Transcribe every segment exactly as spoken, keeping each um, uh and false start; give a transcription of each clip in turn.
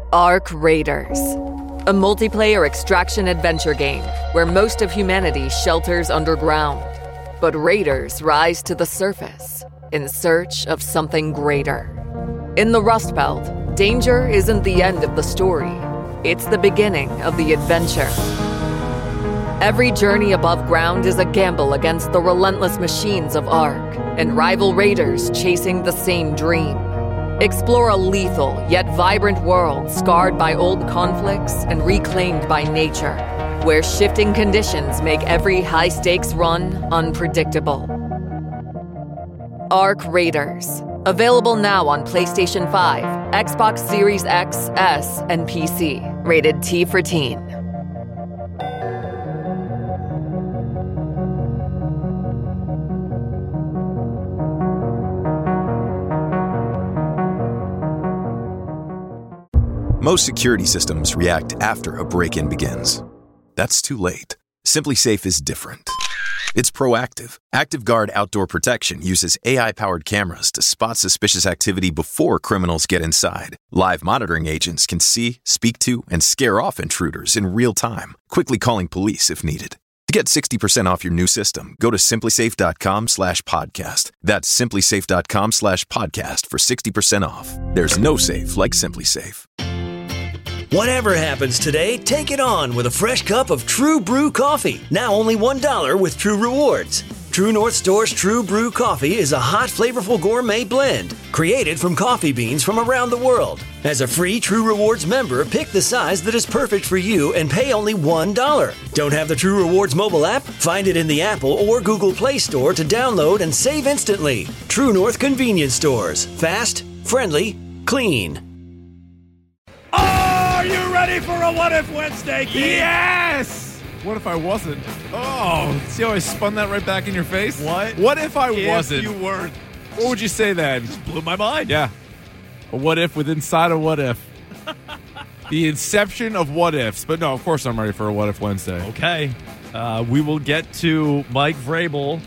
Ark Raiders, a multiplayer extraction adventure game where most of humanity shelters underground, but raiders rise to the surface in search of something greater. In the Rust Belt, danger isn't the end of the story. It's the beginning of the adventure. Every journey above ground is a gamble against the relentless machines of Ark and rival raiders chasing the same dream. Explore a lethal yet vibrant world scarred by old conflicts and reclaimed by nature, where shifting conditions make every high-stakes run unpredictable. Ark Raiders. Available now on PlayStation five, Xbox Series X, S, and P C. Rated T for Teen. Most security systems react after a break-in begins. That's too late. SimpliSafe is different. It's proactive. ActiveGuard Outdoor Protection uses A I-powered cameras to spot suspicious activity before criminals get inside. Live monitoring agents can see, speak to, and scare off intruders in real time, quickly calling police if needed. To get sixty percent off your new system, go to simplysafe.com slash podcast. That's simplysafe.com slash podcast for sixty percent off. There's no safe like SimpliSafe. Whatever happens today, take it on with a fresh cup of True Brew coffee. Now only one dollar with True Rewards. True North Store's True Brew coffee is a hot, flavorful gourmet blend created from coffee beans from around the world. As a free True Rewards member, pick the size that is perfect for you and pay only one dollar. Don't have the True Rewards mobile app? Find it in the Apple or Google Play Store to download and save instantly. True North Convenience Stores. Fast, friendly, clean. Are you ready for a What If Wednesday, Keith? Yes! What if I wasn't? Oh, see how I spun that right back in your face? What? What if I if wasn't? you weren't? What would you say then? Just blew my mind. Yeah. A what if with inside a what if. The inception of what ifs. But no, of course I'm ready for a What If Wednesday. Okay. Uh, we will get to Mike Vrabel,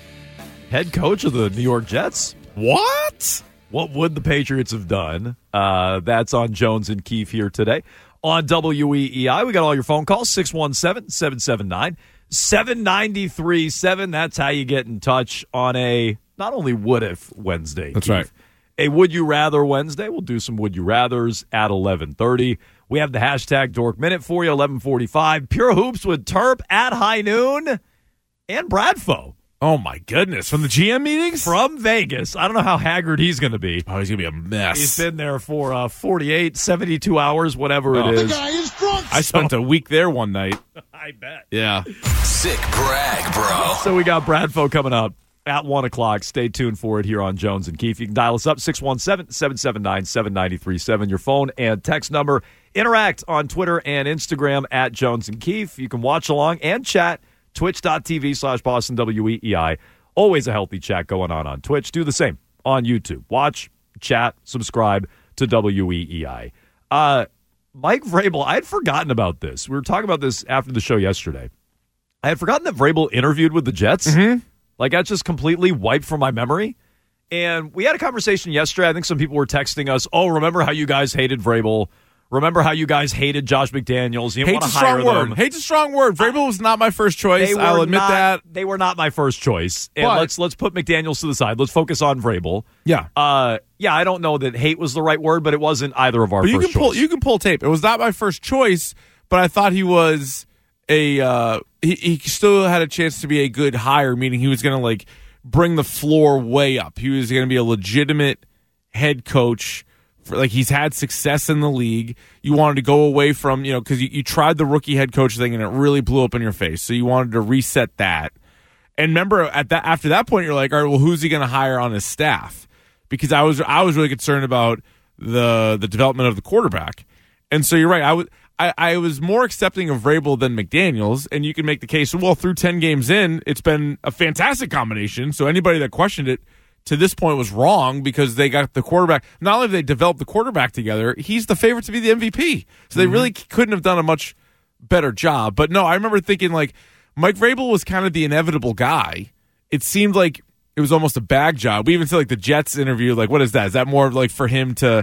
head coach of the New York Jets. What? What would the Patriots have done? Uh, that's on Jones and Keefe here today on W E E I. We got all your phone calls, six one seven, seven seven nine, seven nine three seven. That's how you get in touch on a not only What If Wednesday. That's Keith, right. A Would You Rather Wednesday. We'll do some Would You Rathers at eleven thirty. We have the hashtag Dork Minute for you, eleven forty-five. Pure Hoops with Terp at high noon. And Bradfo. Oh, my goodness. From the G M meetings? From Vegas. I don't know how haggard he's going to be. Oh, he's going to be a mess. He's been there for uh, forty-eight, seventy-two hours, whatever oh. it is. The guy is drunk. I spent a week there one night. I bet. Yeah. Sick brag, bro. So we got Bradfo coming up at one o'clock. Stay tuned for it here on Jones and Keefe. You can dial us up, six one seven, seven seven nine, seven nine three seven. Your phone and text number. Interact on Twitter and Instagram at Jones and Keefe. You can watch along and chat. Twitch.tv slash Boston W E E I. Always a healthy chat going on on Twitch. Do the same on YouTube. Watch, chat, subscribe to W E E I. Uh, Mike Vrabel, I had forgotten about this. We were talking about this after the show yesterday. I had forgotten that Vrabel interviewed with the Jets. Mm-hmm. Like, that just completely wiped from my memory. And we had a conversation yesterday. I think some people were texting us, oh, remember how you guys hated Vrabel? Remember how you guys hated Josh McDaniels? You didn't want Hate's to a hire strong word. them. Hate's a strong word. Vrabel was not my first choice. They were I'll admit not, that. They were not my first choice. And But- let's let's put McDaniels to the side. Let's focus on Vrabel. Yeah. Uh, yeah, I don't know that hate was the right word, but it wasn't either of our But you first can pull choice. you can pull tape. It was not my first choice, but I thought he was a uh, he, he still had a chance to be a good hire, meaning he was going to like bring the floor way up. He was going to be a legitimate head coach. For, like he's had success in the league. You wanted to go away from, you know, because you, you tried the rookie head coach thing and it really blew up in your face. So you wanted to reset that. And remember, at that after that point, you're like, all right, well, who's he going to hire on his staff? Because I was I was really concerned about the the development of the quarterback. And so you're right. I was I, I was more accepting of Vrabel than McDaniels, and you can make the case. Well, through ten games in, it's been a fantastic combination. So anybody that questioned it to this point was wrong because they got the quarterback. Not only have they developed the quarterback together, he's the favorite to be the M V P. So they mm-hmm. really couldn't have done a much better job. But no, I remember thinking like Mike Vrabel was kind of the inevitable guy. It seemed like it was almost a bag job. We even said like the Jets interview, like what is that? Is that more like for him to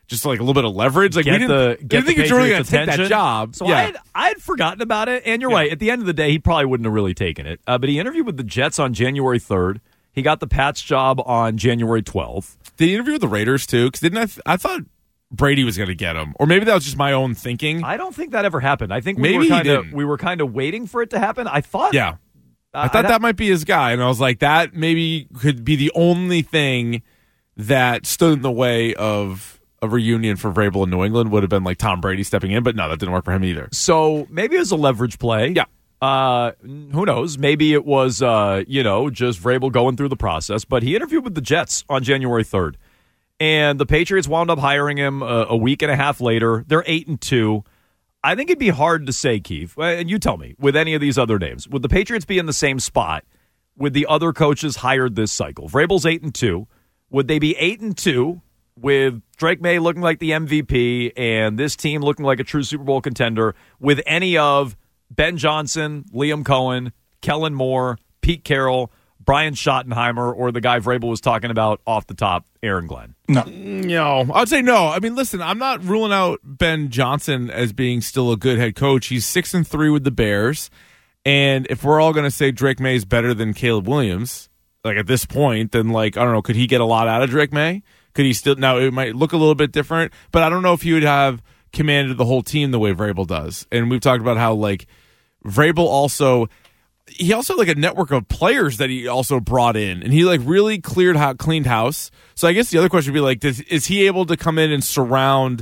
just like a little bit of leverage. Like get we didn't, the, we get didn't think the he was really going Patriots' to take that attention. job. So yeah. I had, I had forgotten about it, and you're Yeah. right. At the end of the day, he probably wouldn't have really taken it. Uh, but he interviewed with the Jets on January third. He got the Pats job on January twelfth. Did he interview with the Raiders too? Because didn't I? Th- I thought Brady was going to get him, or maybe that was just my own thinking. I don't think that ever happened. I think we Maybe were he kind of didn't. we were kind of waiting for it to happen. I thought, yeah, uh, I thought I- that might be his guy, and I was like, that maybe could be the only thing that stood in the way of a reunion for Vrabel in New England. Would have been like Tom Brady stepping in, but no, that didn't work for him either. So maybe it was a leverage play. Yeah. Uh, who knows? Maybe it was, uh, you know, just Vrabel going through the process. But he interviewed with the Jets on January third. And the Patriots wound up hiring him a, a week and a half later. They're eight and two. I think it'd be hard to say, Keith, and you tell me, with any of these other names, would the Patriots be in the same spot with the other coaches hired this cycle? Vrabel's eight and two. Would they be eight and two with Drake May looking like the M V P and this team looking like a true Super Bowl contender with any of Ben Johnson, Liam Cohen, Kellen Moore, Pete Carroll, Brian Schottenheimer, or the guy Vrabel was talking about off the top, Aaron Glenn? No. No. I'd say no. I mean, listen, I'm not ruling out Ben Johnson as being still a good head coach. He's six and three with the Bears. And if we're all going to say Drake May is better than Caleb Williams, like at this point, then like, I don't know, could he get a lot out of Drake May? Could he still, now it might look a little bit different, but I don't know if he would have commanded the whole team the way Vrabel does. And we've talked about how like Vrabel also, he also had like a network of players that he also brought in, and he like really cleared how cleaned house. So I guess the other question would be like, does, is he able to come in and surround,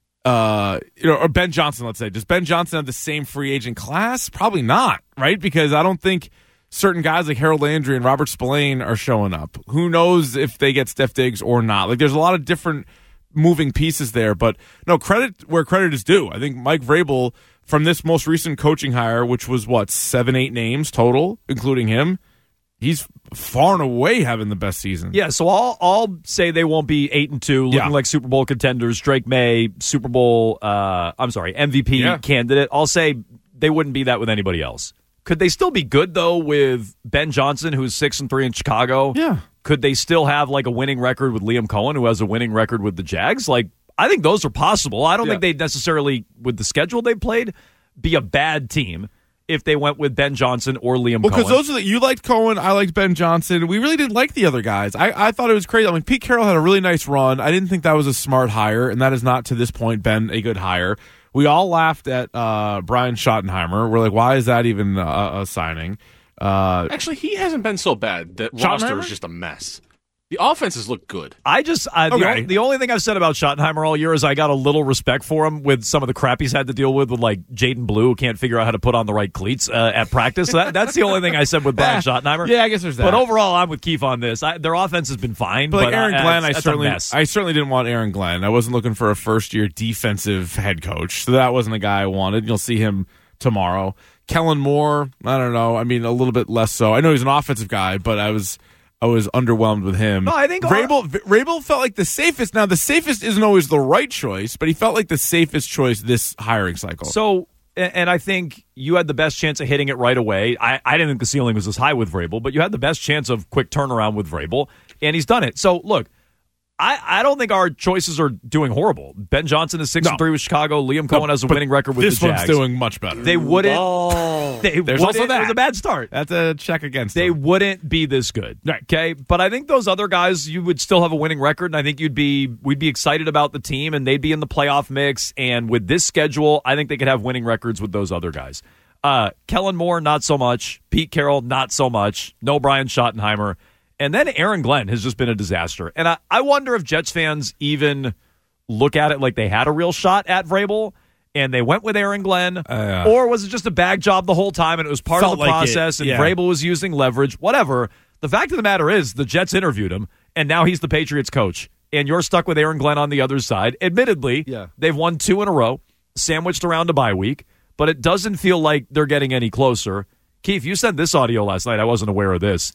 uh, you know, or Ben Johnson? Let's say, does Ben Johnson have the same free agent class? Probably not, right? Because I don't think certain guys like Harold Landry and Robert Spillane are showing up. Who knows if they get Steph Diggs or not? Like, there's a lot of different moving pieces there, but no, credit where credit is due. I think Mike Vrabel, from this most recent coaching hire, which was what, seven, eight names total, including him, he's far and away having the best season. Yeah, so I'll I'll say they won't be eight and two, looking Yeah. like Super Bowl contenders. Drake May, Super Bowl, uh, I'm sorry, M V P Yeah. candidate. I'll say they wouldn't be that with anybody else. Could they still be good though with Ben Johnson, who's six and three in Chicago? Yeah. Could they still have like a winning record with Liam Cohen, who has a winning record with the Jags? Like, I think those are possible. I don't Yeah. think they'd necessarily, with the schedule they played, be a bad team if they went with Ben Johnson or Liam Well, Cohen. because those are the, you liked Cohen, I liked Ben Johnson. We really didn't like the other guys. I, I thought it was crazy. I mean, Pete Carroll had a really nice run. I didn't think that was a smart hire, and that has not to this point been a good hire. We all laughed at uh, Brian Schottenheimer. We're like, why is that even a, a signing? Uh, Actually, he hasn't been so bad. The Schottenheimer? roster is just a mess. The offenses look good. I just uh, the, Okay. only, the only thing I've said about Schottenheimer all year is I got a little respect for him with some of the crap he's had to deal with, with like Jaden Blue, who can't figure out how to put on the right cleats uh, at practice. So that, that's the only thing I said with Brian Schottenheimer. yeah, I guess there's that. But overall, I'm with Keith on this. I, their offense has been fine. But like but Aaron uh, Glenn, I that's- that's a certainly, mess. I certainly didn't want Aaron Glenn. I wasn't looking for a first-year defensive head coach, so that wasn't the guy I wanted. You'll see him tomorrow. Kellen Moore, I don't know. I mean, a little bit less so. I know he's an offensive guy, but I was, I was underwhelmed with him. No, I think Vrabel, Vrabel felt like the safest. Now, the safest isn't always the right choice, but he felt like the safest choice this hiring cycle. So, and and I think you had the best chance of hitting it right away. I, I didn't think the ceiling was as high with Vrabel, but you had the best chance of quick turnaround with Vrabel, and he's done it. So, look, I, I don't think our choices are doing horrible. Ben Johnson is six No. and three with Chicago. Liam Cohen No, has a but winning record with this the one's Jags. doing much better. They wouldn't. Oh. They There's wouldn't, also that. It was a bad start. That's a check against They them. wouldn't be this good. Right. Okay. But I think those other guys, you would still have a winning record, and I think you'd be we'd be excited about the team, and they'd be in the playoff mix. And with this schedule, I think they could have winning records with those other guys. Uh, Kellen Moore, not so much. Pete Carroll, not so much. No Brian Schottenheimer. And then Aaron Glenn has just been a disaster. And I, I wonder if Jets fans even look at it like they had a real shot at Vrabel and they went with Aaron Glenn, Uh, or was it just a bag job the whole time and it was part of Felt the like it, process and yeah. Vrabel was using leverage, whatever. The fact of the matter is the Jets interviewed him and now he's the Patriots coach and you're stuck with Aaron Glenn on the other side. Admittedly, Yeah. they've won two in a row, sandwiched around a bye week, but it doesn't feel like they're getting any closer. Keith, you sent this audio last night. I wasn't aware of this.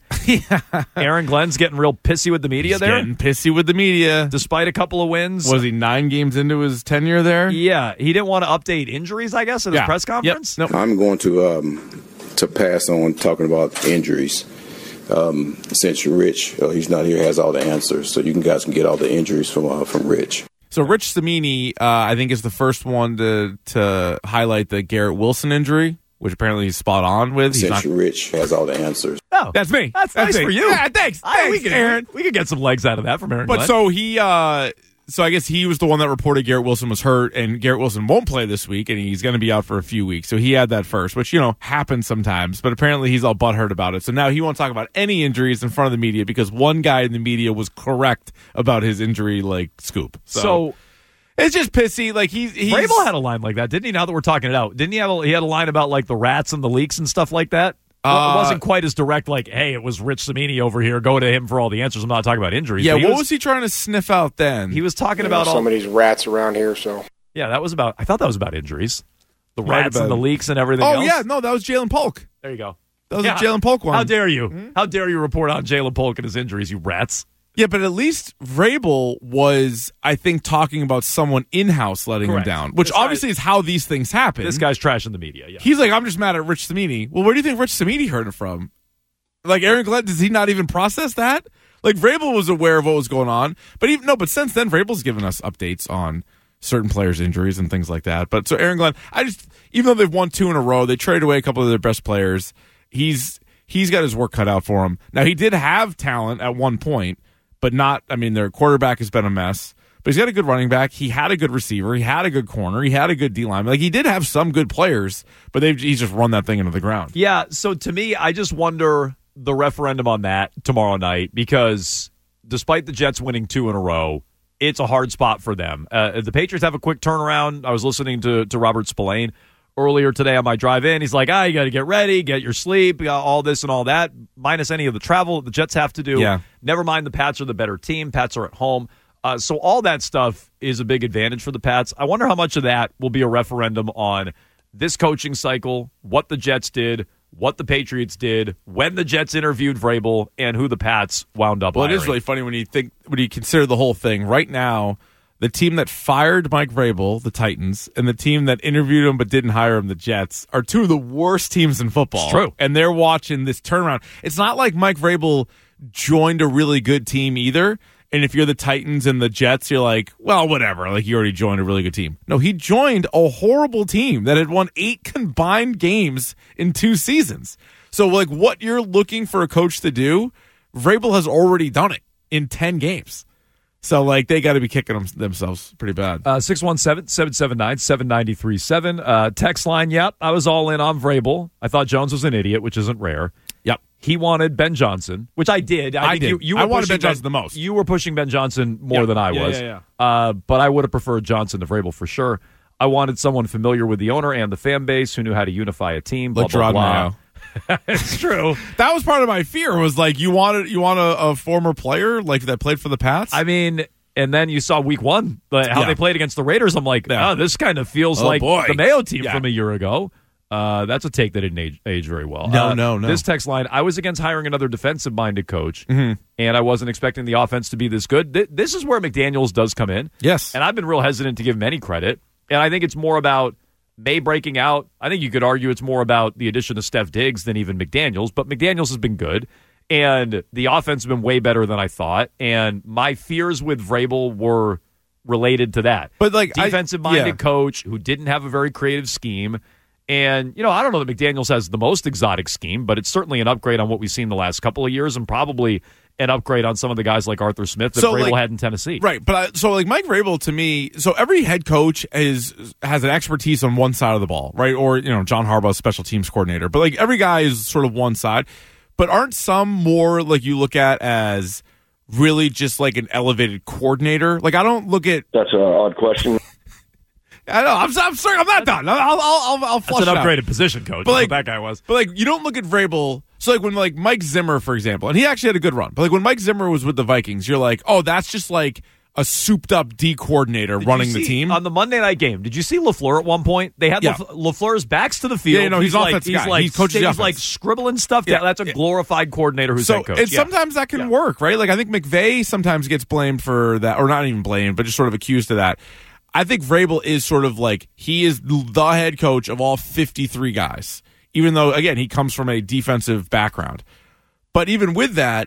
Aaron Glenn's getting real pissy with the media He's there, getting pissy with the media. despite a couple of wins. Was he nine games into his tenure there? Yeah, he didn't want to update injuries, I guess, at his Yeah. press conference. Yep. Nope. I'm going to um, to pass on talking about injuries. Um, since Rich, uh, he's not here, has all the answers, so you can guys can get all the injuries from uh, from Rich. So Rich Cimini, uh, I think, is the first one to to highlight the Garrett Wilson injury, which apparently he's spot on with. He's Since not- Rich has all the answers. Oh, That's me. That's, That's nice me. for you. Yeah, thanks. I- Thanks, we could, Aaron. We, we could get some legs out of that from Aaron. But Glenn. so he, uh, so I guess he was the one that reported Garrett Wilson was hurt, and Garrett Wilson won't play this week, and he's going to be out for a few weeks. So he had that first, which, you know, happens sometimes. But apparently he's all butthurt about it. So now he won't talk about any injuries in front of the media because one guy in the media was correct about his injury, like, scoop. So, so it's just pissy. Like he's, he's Vrabel had a line like that, didn't he? Now that we're talking it out, didn't he have? A, he had a line about like the rats and the leaks and stuff like that. Well, Uh, it wasn't quite as direct. Like, hey, it was Rich Cimini over here. Go to him for all the answers. I'm not talking about injuries. Yeah, But he what was, was he trying to sniff out then? he was talking You know, about all. some of these rats around here, so. Yeah, that was about. I thought that was about injuries, the Might have rats and been. the leaks and everything. Oh else. yeah, no, that was Jalen Polk. There you go. That was Yeah. a Jalen Polk one. How dare you? Hmm? How dare you report on Jalen Polk and his injuries, you rats? Yeah, but at least Vrabel was, I think, talking about someone in-house letting Correct. him down, which This guy- obviously is how these things happen. This guy's trashing the media. Yeah. He's like, I'm just mad at Rich Cimini. Well, where do you think Rich Cimini heard it from? Like, Aaron Glenn, does he not even process that? Like, Vrabel was aware of what was going on, but even no, but since then, Vrabel's given us updates on certain players' injuries and things like that. But so Aaron Glenn, I just, even though they've won two in a row, they traded away a couple of their best players. He's he's got his work cut out for him. Now, he did have talent at one point, but not, I mean, their quarterback has been a mess. But he's got a good running back. He had a good receiver. He had a good corner. He had a good D line. Like, he did have some good players, but they've he's just run that thing into the ground. Yeah, so to me, I just wonder the referendum on that tomorrow night because despite the Jets winning two in a row, it's a hard spot for them. Uh, the Patriots have a quick turnaround. I was listening to, to Robert Spillane earlier today on my drive in. He's like, ah, you got to get ready, get your sleep, you got all this and all that, minus any of the travel that the Jets have to do. Yeah. Never mind the Pats are the better team. Pats are at home. Uh, so all that stuff is a big advantage for the Pats. I wonder how much of that will be a referendum on this coaching cycle, what the Jets did, what the Patriots did, when the Jets interviewed Vrabel, and who the Pats wound up Well, it is hiring. really funny when you think when you consider the whole thing. Right now, the team that fired Mike Vrabel, the Titans, and the team that interviewed him but didn't hire him, the Jets, are two of the worst teams in football. It's true. And they're watching this turnaround. It's not like Mike Vrabel joined a really good team either. And if you're the Titans and the Jets, you're like, well, whatever. Like, you already joined a really good team. No, he joined a horrible team that had won eight combined games in two seasons. So, like, what you're looking for a coach to do, Vrabel has already done it in ten games. So, like, they got to be kicking them, themselves pretty bad. Uh, six one seven, seven seven nine, seven nine three seven. Uh, text line, yep, I was all in on Vrabel. I thought Jones was an idiot, which isn't rare. Yep. He wanted Ben Johnson, which I did. I, I think did. You, you were I wanted pushing Ben Johnson the most. You were pushing Ben Johnson more Yeah. than I Yeah, was. yeah, Uh, but I would have preferred Johnson to Vrabel for sure. I wanted someone familiar with the owner and the fan base who knew how to unify a team. Blah, Like blah, Gerard blah. Mayo. It's true. That was part of my fear, was like, you wanted you want a, a former player like that played for the Pats? I mean, and then you saw week one, like, how Yeah. they played against the Raiders. I'm like, Yeah. oh, this kind of feels Oh, like boy. the Mayo team Yeah. from a year ago. Uh, that's a take that didn't age, age very well. No, Uh, no, no. This text line, I was against hiring another defensive-minded coach, Mm-hmm. and I wasn't expecting the offense to be this good. Th- this is where McDaniels does come in. Yes. And I've been real hesitant to give him any credit. And I think it's more about May breaking out. I think you could argue it's more about the addition of Steph Diggs than even McDaniels, but McDaniels has been good. And the offense has been way better than I thought. And my fears with Vrabel were related to that. But, like, I- defensive-minded yeah. coach who didn't have a very creative scheme. And, you know, I don't know that McDaniels has the most exotic scheme, but it's certainly an upgrade on what we've seen the last couple of years and probably an upgrade on some of the guys like Arthur Smith that So, Vrabel like- had in Tennessee. Right, but I, so like Mike Vrabel to me, so every head coach is has an expertise on one side of the ball, right? Or you know, John Harbaugh, special teams coordinator, but like every guy is sort of one side. But aren't some more like you look at as really just like an elevated coordinator? Like I don't look at. That's an odd question. I know. I'm, I'm sorry. I'm not done. I'll I'll I'll, I'll flush That's an it out. upgraded position, coach. But That's like what that guy was. But like you don't look at Vrabel. So like when like Mike Zimmer, for example, and he actually had a good run. But like when Mike Zimmer was with the Vikings, you're like, oh, that's just like a souped up D coordinator Did running you the see- team. on the Monday night game. Did you see LaFleur at one point? They had Yeah. Laf- LaFleur's backs to the field. Yeah, no, he's like offensive he's guy. like He coaches the he's like offense. scribbling stuff Yeah, down. That's a yeah. glorified coordinator who's So head coach. and Yeah. sometimes that can Yeah. work, right? Like I think McVay sometimes gets blamed for that, or not even blamed, but just sort of accused of that. I think Vrabel is sort of like he is the head coach of all fifty-three guys, even though again he comes from a defensive background. But even with that,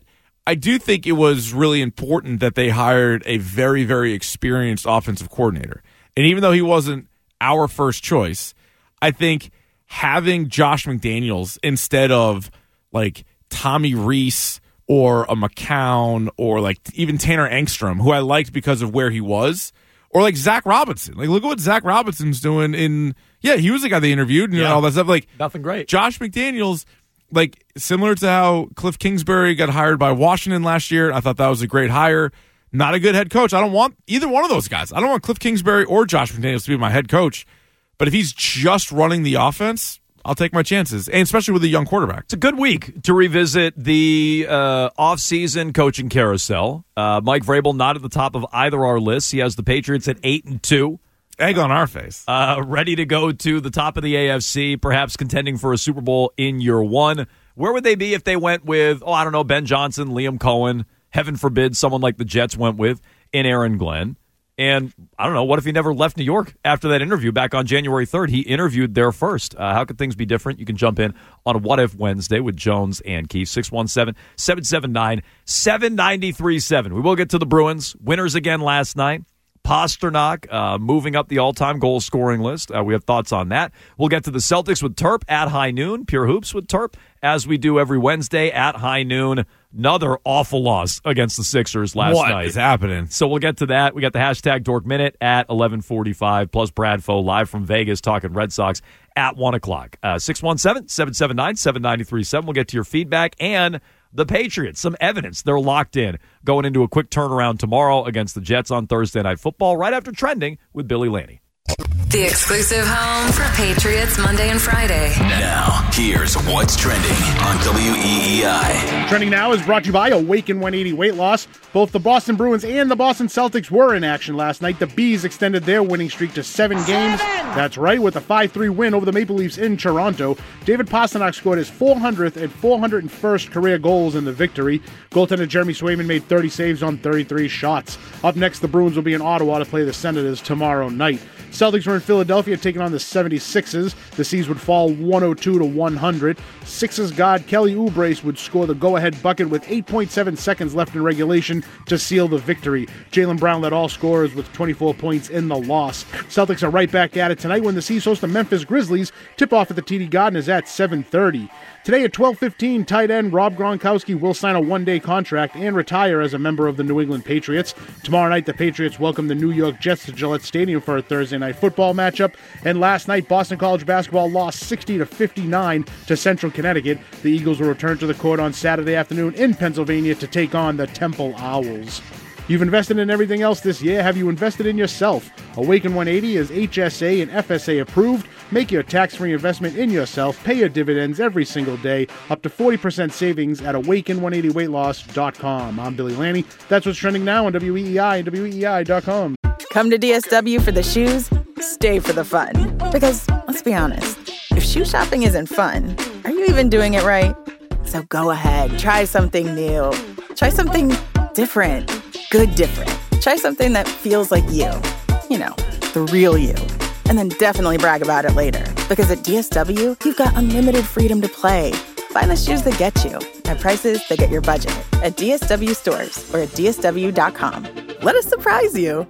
I do think it was really important that they hired a very, very experienced offensive coordinator. And even though he wasn't our first choice, I think having Josh McDaniels instead of like Tommy Rees or a McCown or like even Tanner Engstrom, who I liked because of where he was, or like Zach Robinson. Like, look at what Zach Robinson's doing in, yeah, he was the guy they interviewed and yeah. all that stuff. Like, nothing great. Josh McDaniels, like, similar to how Cliff Kingsbury got hired by Washington last year. I thought that was a great hire. Not a good head coach. I don't want either one of those guys. I don't want Cliff Kingsbury or Josh McDaniels to be my head coach. But if he's just running the offense, I'll take my chances, and especially with a young quarterback. It's a good week to revisit the uh, off-season coaching carousel. Uh, Mike Vrabel not at the top of either our lists. He has the Patriots at eight and two. Egg on our face. Uh, ready to go to the top of the A F C, perhaps contending for a Super Bowl in year one. Where would they be if they went with, oh, I don't know, Ben Johnson, Liam Cohen, heaven forbid, someone like the Jets went with, in Aaron Glenn? And I don't know, what if he never left New York after that interview back on January third? He interviewed there first. Uh, how could things be different? You can jump in on a What If Wednesday with Jones and Keith, six one seven, seven seven nine, seven nine three seven. We will get to the Bruins. Winners again last night. Pasternak uh, moving up the all-time goal scoring list. Uh, we have thoughts on that. We'll get to the Celtics with Terp at high noon. Pure Hoops with Terp, as we do every Wednesday at high noon. Another awful loss against the Sixers last what night. What is happening? So we'll get to that. We got the hashtag Dork Minute at eleven forty-five, plus Bradfo live from Vegas talking Red Sox at one o'clock. Uh, six one seven, seven seven nine, seven nine three seven. We'll get to your feedback and the Patriots. Some evidence they're locked in going into a quick turnaround tomorrow against the Jets on Thursday Night Football right after Trending with Billy Laney. The exclusive home for Patriots Monday and Friday. Now, here's what's trending on W E E I. Trending Now is brought to you by Awaken one eighty Weight Loss. Both the Boston Bruins and the Boston Celtics were in action last night. The Bees extended their winning streak to seven games. That's right, with a five three win over the Maple Leafs in Toronto. David Pasternak scored his four hundredth and four hundred first career goals in the victory. Goaltender Jeremy Swayman made thirty saves on thirty-three shots. Up next, the Bruins will be in Ottawa to play the Senators tomorrow night. Celtics were in Philadelphia taking on the seventy-sixers. The Seas would fall one oh two to one hundred. Sixers guard Kelly Oubre would score the go-ahead bucket with eight point seven seconds left in regulation to seal the victory. Jaylen Brown led all scorers with twenty-four points in the loss. Celtics are right back at it tonight when the Seas host the Memphis Grizzlies. Tip-off at the T D Garden is at seven thirty. Today at twelve fifteen, tight end Rob Gronkowski will sign a one-day contract and retire as a member of the New England Patriots. Tomorrow night, the Patriots welcome the New York Jets to Gillette Stadium for a Thursday night football matchup. And last night, Boston College basketball lost sixty to fifty-nine to Central Connecticut. The Eagles will return to the court on Saturday afternoon in Pennsylvania to take on the Temple Owls. You've invested in everything else this year. Have you invested in yourself? Awaken one eighty is H S A and F S A approved. Make your tax-free investment in yourself. Pay your dividends every single day. Up to forty percent savings at awaken one eighty weight loss dot com. I'm Billy Laney. That's what's trending now on W E E I and W E E I dot com. Come to D S W for the shoes, stay for the fun. Because, let's be honest, if shoe shopping isn't fun, are you even doing it right? So go ahead, try something new. Try something different. Good different. Try something that feels like you. You know, the real you. And then definitely brag about it later. Because at D S W, you've got unlimited freedom to play. Find the shoes that get you at prices that get your budget at D S W stores or at D S W dot com. Let us surprise you.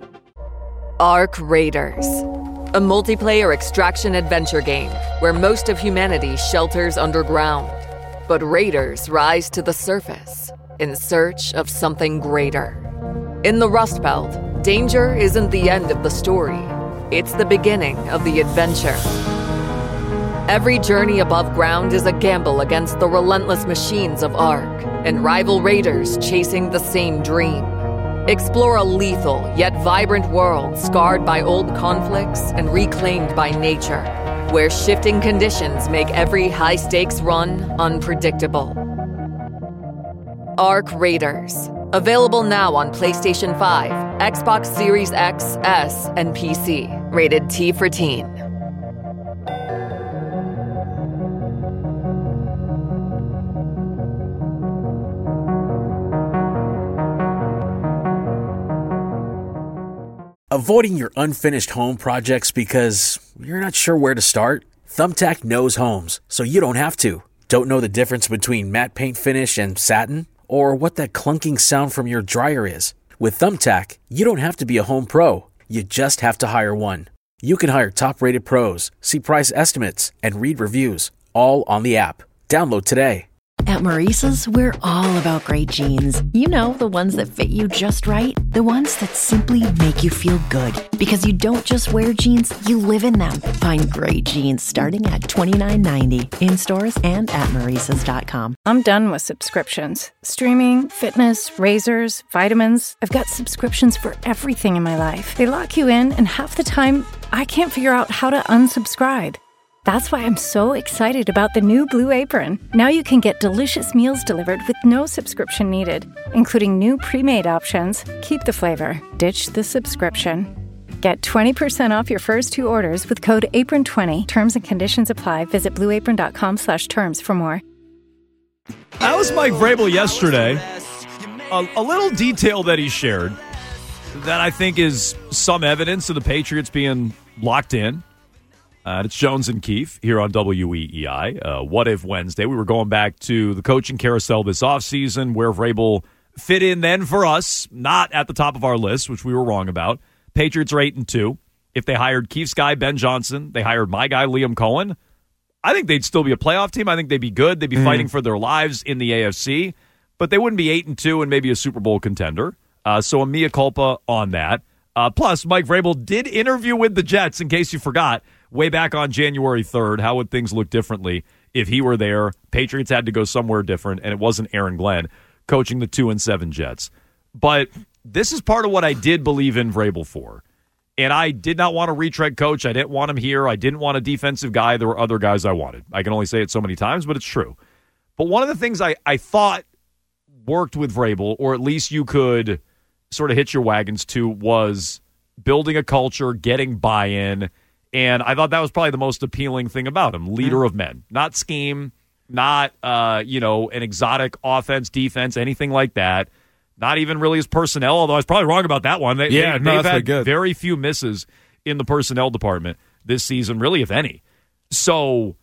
Ark Raiders, a multiplayer extraction adventure game where most of humanity shelters underground. But raiders rise to the surface in search of something greater. In the Rust Belt, danger isn't the end of the story. It's the beginning of the adventure. Every journey above ground is a gamble against the relentless machines of Ark and rival raiders chasing the same dream. Explore a lethal yet vibrant world scarred by old conflicts and reclaimed by nature, where shifting conditions make every high-stakes run unpredictable. Ark Raiders. Available now on PlayStation five, Xbox Series X, S, and P C. Rated T for Teen. Avoiding your unfinished home projects because you're not sure where to start? Thumbtack knows homes, so you don't have to. Don't know the difference between matte paint finish and satin? or what that clunking sound from your dryer is. With Thumbtack, you don't have to be a home pro. You just have to hire one. You can hire top-rated pros, see price estimates, and read reviews, all on the app. Download today. At Maurice's, we're all about great jeans. You know, the ones that fit you just right. The ones that simply make you feel good. Because you don't just wear jeans, you live in them. Find great jeans starting at twenty-nine ninety in stores and at Maurices dot com. I'm done with subscriptions. Streaming, fitness, razors, vitamins. I've got subscriptions for everything in my life. They lock you in, and half the time, I can't figure out how to unsubscribe. That's why I'm so excited about the new Blue Apron. Now you can get delicious meals delivered with no subscription needed, including new pre-made options. Keep the flavor, ditch the subscription. Get twenty percent off your first two orders with code apron twenty. Terms and conditions apply. Visit blueapron.com slash terms for more. That was Mike Vrabel yesterday. A, a little detail that he shared that I think is some evidence of the Patriots being locked in. Uh, it's Jones and Keefe here on W E E I. Uh, what If Wednesday? We were going back to the coaching carousel this offseason where Vrabel fit in then for us, not at the top of our list, which we were wrong about. Patriots are eight and two. If they hired Keefe's guy, Ben Johnson, they hired my guy, Liam Cohen, I think they'd still be a playoff team. I think they'd be good. They'd be mm. fighting for their lives in the A F C, but they wouldn't be eight and two and maybe a Super Bowl contender. Uh, so a mea culpa on that. Uh, plus, Mike Vrabel did interview with the Jets, in case you forgot, way back on January third. How would things look differently if he were there? Patriots had to go somewhere different, and it wasn't Aaron Glenn coaching the two and seven Jets. But this is part of what I did believe in Vrabel for. And I did not want a retread coach. I didn't want him here. I didn't want a defensive guy. There were other guys I wanted. I can only say it so many times, but it's true. But one of the things I, I thought worked with Vrabel, or at least you could sort of hitch your wagons to, was building a culture, getting buy-in. And I thought that was probably the most appealing thing about him. Leader of men. Not scheme, not, uh, you know, an exotic offense, defense, anything like that. Not even really his personnel, although I was probably wrong about that one. They, yeah, they, no, they've that's had good. very few misses in the personnel department this season, really, if any. So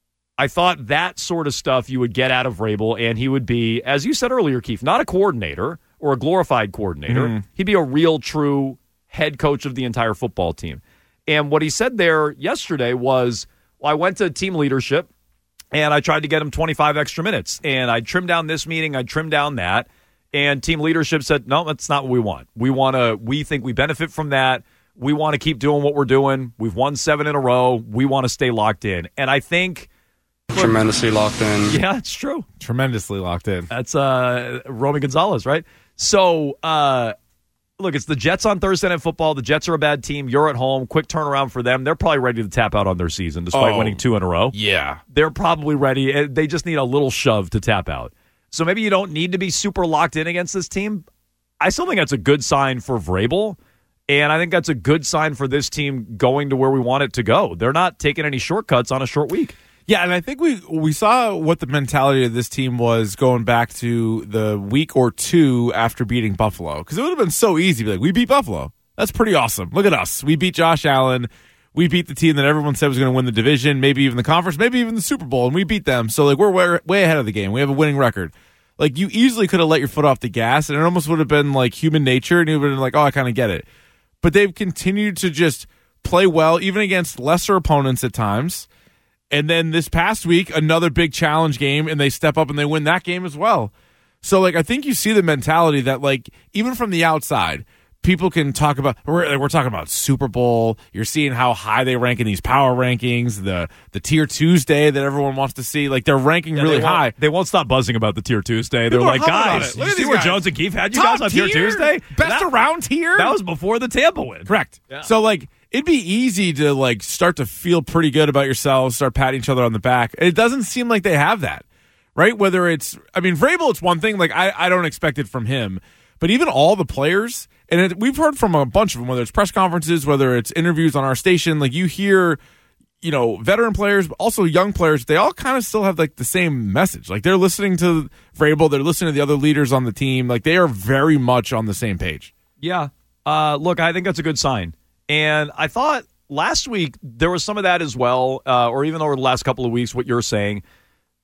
I thought that sort of stuff you would get out of Vrabel, and he would be, as you said earlier, Keith, not a coordinator or a glorified coordinator. Mm. He'd be a real, true head coach of the entire football team. And what he said there yesterday was, well, I went to team leadership, and I tried to get him twenty-five extra minutes. And I'd trim down this meeting, I'd trim down that. And team leadership said, no, that's not what we want. We want to, we think we benefit from that. We want to keep doing what we're doing. We've won seven in a row. We want to stay locked in. And I think... Tremendously locked in. Yeah, it's true. Tremendously locked in. That's uh, Romy Gonzalez, right? So, uh, look, it's the Jets on Thursday Night Football. The Jets are a bad team. You're at home. Quick turnaround for them. They're probably ready to tap out on their season despite oh, winning two in a row. Yeah. They're probably ready. They just need a little shove to tap out. So maybe you don't need to be super locked in against this team. I still think that's a good sign for Vrabel, and I think that's a good sign for this team going to where we want it to go. They're not taking any shortcuts on a short week. Yeah, and I think we we saw what the mentality of this team was going back to the week or two after beating Buffalo. Because it would have been so easy to be like, we beat Buffalo. That's pretty awesome. Look at us. We beat Josh Allen. We beat the team that everyone said was going to win the division, maybe even the conference, maybe even the Super Bowl, and we beat them. So, like, we're way, way ahead of the game. We have a winning record. Like, you easily could have let your foot off the gas, and it almost would have been, like, human nature, and you would have been like, oh, I kind of get it. But they've continued to just play well, even against lesser opponents at times. And then this past week, another big challenge game, and they step up and they win that game as well. So, like, I think you see the mentality that, like, even from the outside, people can talk about, we're, we're talking about Super Bowl. You're seeing how high they rank in these power rankings, the the Tier Tuesday that everyone wants to see. Like, they're ranking yeah, really they high. They won't stop buzzing about the Tier Tuesday. They're People like, guys, you see where guys. Jones and Keefe had you Top guys on tier, Tier Tuesday? Best that, around tier? That was before the Tampa win. Correct. Yeah. So, like, it'd be easy to, like, start to feel pretty good about yourselves, start patting each other on the back. It doesn't seem like they have that, right? Whether it's, I mean, Vrabel, it's one thing. Like, I, I don't expect it from him. But even all the players, and it, we've heard from a bunch of them, whether it's press conferences, whether it's interviews on our station, like you hear, you know, veteran players, but also young players, they all kind of still have like the same message. Like they're listening to Vrabel, they're listening to the other leaders on the team. Like they are very much on the same page. Yeah. Uh, look, I think that's a good sign. And I thought last week there was some of that as well, uh, or even over the last couple of weeks, what you're saying.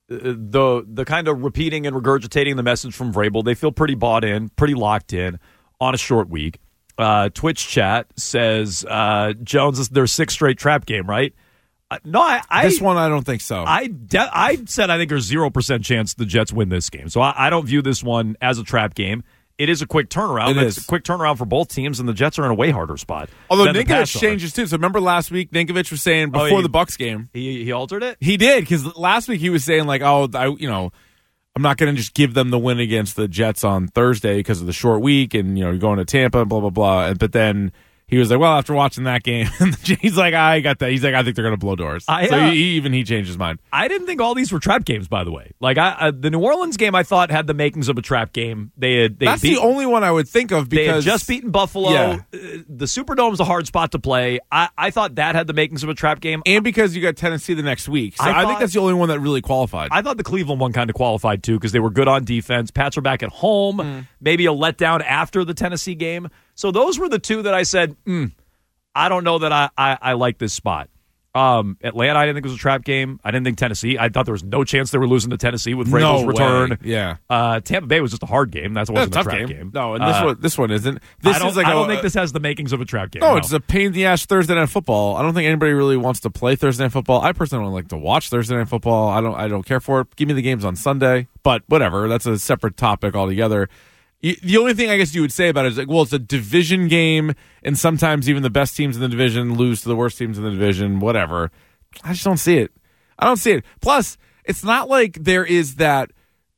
the the kind of repeating and regurgitating the message from Vrabel. They feel pretty bought in, pretty locked in on a short week. Uh, Twitch chat says, uh, Jones, is their sixth straight trap game, right? Uh, no, I, I this one I don't think so. I de- I said I think there's zero percent chance the Jets win this game. So I, I don't view this one as a trap game. It is a quick turnaround. It it's is. a quick turnaround for both teams, and the Jets are in a way harder spot. Although than the Ninkovich Pats are. changes too. So remember last week, Ninkovich was saying before Oh, he- the Bucks game, He he altered it. he did because last week he was saying like, "Oh, I, you know, I'm not going to just give them the win against the Jets on Thursday because of the short week, and you know, you're going to Tampa, and blah blah blah." And, but then he was like, "Well, after watching that game," he's like, "I got that." He's like, "I think they're going to blow doors." I, so uh, he, he, even he changed his mind. I didn't think all these were trap games, by the way. Like I, I, the New Orleans game, I thought had the makings of a trap game. They had they That's beat, the only one I would think of they had because just beaten Buffalo. Yeah. Uh, The Superdome's a hard spot to play. I, I thought that had the makings of a trap game. and because you got Tennessee the next week. So I I, think thought- that's the only one that really qualified. I thought the Cleveland one kind of qualified too because they were good on defense. Pats are back at home. Mm. Maybe a letdown after the Tennessee game. So those were the two that I said, mm, I don't know that I, I, I like this spot. Um, Atlanta, I didn't think it was a trap game. I didn't think Tennessee. I thought there was no chance they were losing to Tennessee with Vrabel's No return. way. Yeah. Uh, Tampa Bay was just a hard game. That wasn't Yeah, a tough trap game. game. No, and this Uh, one this one isn't. This I don't, is like I a- don't think this has the makings of a trap game. No, it's a pain in the ass Thursday night football. I don't think anybody really wants to play Thursday night football. I personally don't like to watch Thursday night football. I don't. I don't care for it. Give me the games on Sunday. But whatever. That's a separate topic altogether. You, the only thing I guess you would say about it is like, well, it's a division game, and sometimes even the best teams in the division lose to the worst teams in the division. Whatever. I just don't see it. I don't see it. Plus, it's not like there is that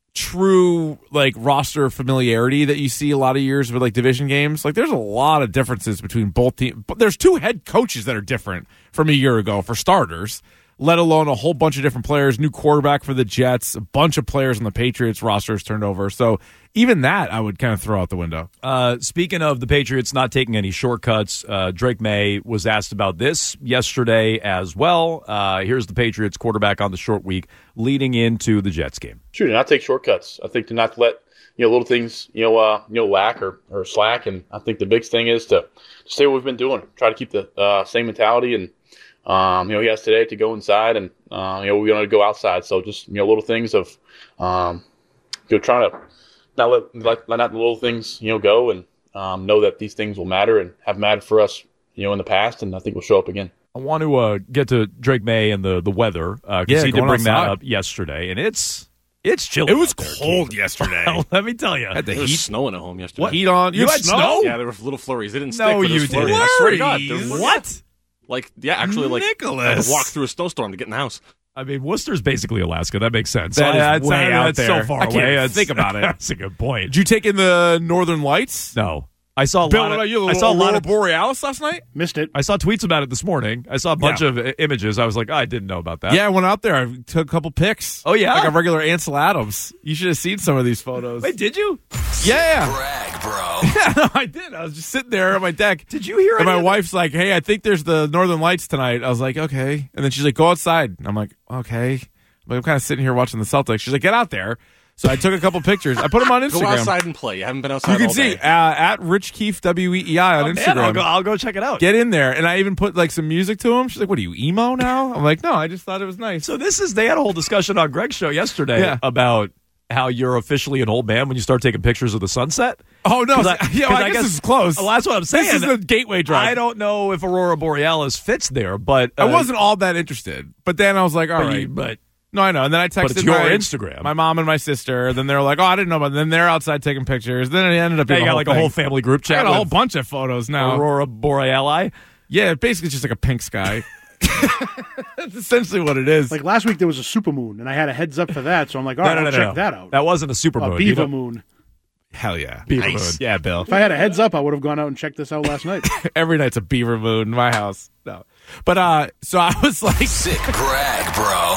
true like roster familiarity that you see a lot of years with like division games. Like there's a lot of differences between both teams. But there's two head coaches that are different from a year ago for starters, let alone a whole bunch of different players, new quarterback for the Jets, a bunch of players on the Patriots rosters turned over. So even that I would kind of throw out the window. Uh, speaking of the Patriots not taking any shortcuts, uh, Drake May was asked about this yesterday as well. Uh, here's the Patriots quarterback on the short week leading into the Jets game. Sure, to not take shortcuts. I think to not let you know little things you know uh, you know lack or, or slack, and I think the big thing is to, to stay what we've been doing. Try to keep the uh, same mentality, and um, you know he has today to go inside, and uh, you know we're going to go outside. So just you know little things of um, you know trying to. Not let, let let not the little things you know go, and um, know that these things will matter and have mattered for us you know in the past, and I think will show up again. I want to uh, get to Drake May and the the weather because Yeah, he did going bring that outside. up yesterday, and it's it's chilly. It was out there, cold Keith. yesterday. Well, let me tell you, Had the There was heat. snowing at home yesterday. What? Heat on. You, You had had snow? snow? Yeah, there were little flurries. They didn't stick. No, but there you was flurries. didn't. I swear to God. There Flurries? was, what? Like, yeah, actually, like, I had Nicholas. to walk through a snowstorm to get in the house. I mean, Worcester's basically Alaska. That makes sense. That I- is that's- way I- out that's there. so far I can't away. even That's- think about it. That's a good point. Did you take in the Northern Lights? No, I saw a Bill, lot what of, about you? I saw a lot Aurora of Borealis last night? Missed it. I saw tweets about it this morning. I saw a bunch Yeah. of i- images. I was like, oh, I didn't know about that. Yeah, I went out there. I took a couple pics. Oh, yeah? Like a regular Ansel Adams. You should have seen some of these photos. Wait, did you? Yeah. Brag, bro. Yeah, no, I did. I was just sitting there on my deck. Did you hear And any my of wife's like, hey, I think there's the Northern Lights tonight. I was like, okay. And then she's like, go outside. And I'm like, okay. But I'm kind of sitting here watching the Celtics. She's like, get out there. So I took a couple pictures. I put them on Instagram. Go outside and play. You haven't been outside You can all see day. uh, at Rich Keefe W E E I on Oh, Instagram. man, I'll go, I'll go check it out. Get in there. And I even put like some music to him. She's like, what are you, emo now? I'm like, no, I just thought it was nice. So this is, they had a whole discussion on Greg's show yesterday Yeah. about how you're officially an old man when you start taking pictures of the sunset. Oh, no. 'Cause I- yeah, 'cause well, I, I guess, guess- this is close. Well, that's what I'm saying. This is the gateway drug. I don't know if Aurora Borealis fits there, but uh, I wasn't all that interested. But then I was like, all but, right. you- but No, I know. And then I texted But it's your my, Instagram. my mom and my sister. Then they were like, oh, I didn't know about it. Then they're outside taking pictures. Then it ended up now being you got a whole like thing. a whole family group I chat. got a whole with bunch of photos now. Aurora Boreali. Yeah, basically it's just like a pink sky. That's essentially what it is. Like last week there was a supermoon, and I had a heads up for that, so I'm like, all right, no, no, I'll no, check no. that out. That wasn't a super a moon. You beaver don't- moon. Hell yeah. Beaver Nice. moon. Yeah, Bill. If I had a heads up, I would have gone out and checked this out last night. Every night's a beaver moon in my house. No. But uh so I was like Sick brag, bro.